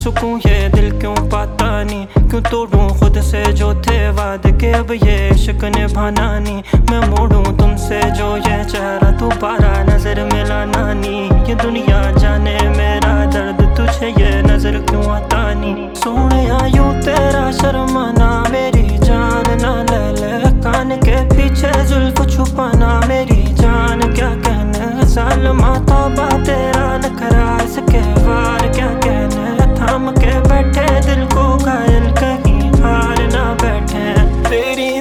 सुकून ये दिल क्यों पाता नहीं, क्यों तोड़ूं खुद से जो थे वादे के, अब ये इश्क निभाना नहीं। मैं मोड़ूं तुमसे जो ये चेहरा दोबारा नजर मिलाना नहीं। ये दुनिया जाने मेरा दर्द तुझे ये नजर क्यों आता नहीं। सोने यूं तेरा